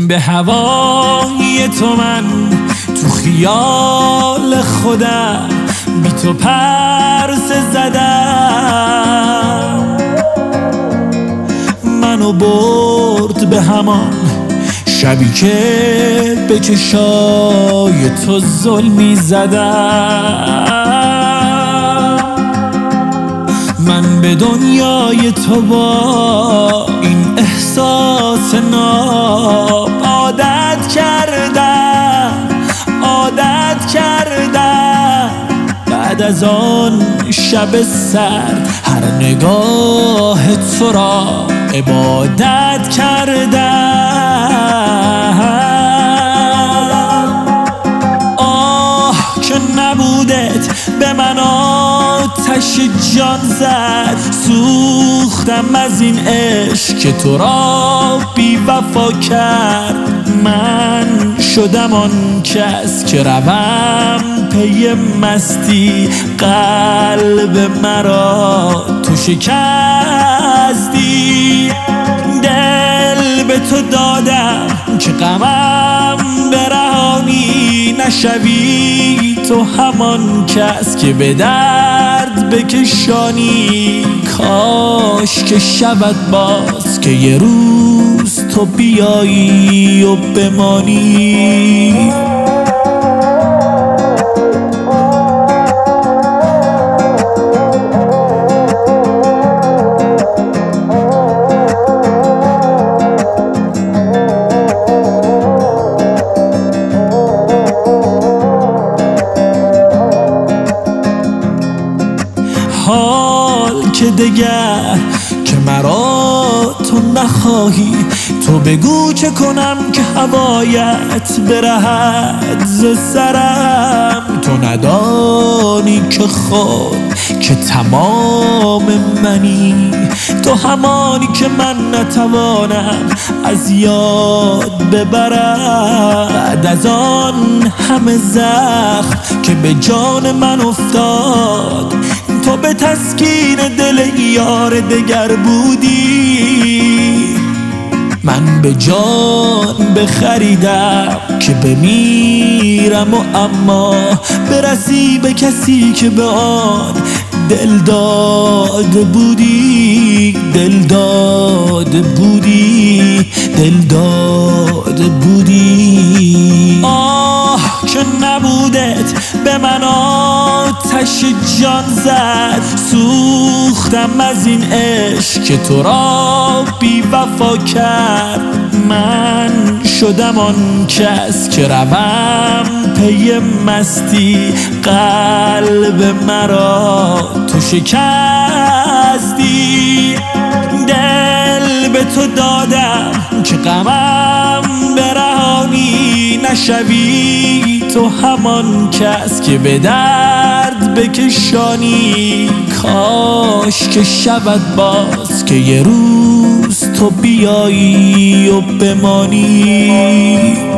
به هوای تو من تو خیال خودم بی تو پرسه زدم. منو برد به همان شبی که به چشای تو ظلمی زدم. من به دنیای تو با این احساس ناب عادت کردم. بعد از آن شب سرد هر نگاه تو را عبادت کردم. آه که نبودت به من آتش جان زد. سوختم از این عشق که تو را بی وفا کرد. من شدم آن کس که روم پی مستی. قلب مرا تو شکستی. دل به تو دادم که غمم برهانی. نشوی تو همان کس که به درد بکشانی. کاش که شود باز که یه روز تو بیایی و بمانی. حال که دگر که مرا تو نخواهی. تو بگو چه کنم که هوایت برهد ز سرم. تو ندانی که خود که تمام منی. تو همانی که من نتوانم از یاد ببرم. بعد از آن همه زخم که به جان من افتاد. تو به تسکین دل یار دگر بودی. من به جان بخریدم که بمیرم و اما برسی به کسی که به آن دل داده بودی. دل داده بودی. آه که نبودت به من آتش جان زد. سوختم از این عشق که تو را بی وفا کرد. من شدم آن کس که روم پی مستی. قلب مرا تو شکستی. دل به تو دادم که غمم برهانی. نشوی تو همان کس که به درد بکشانی. کاش که شود باز که یه روز تو بیایی و بمانی.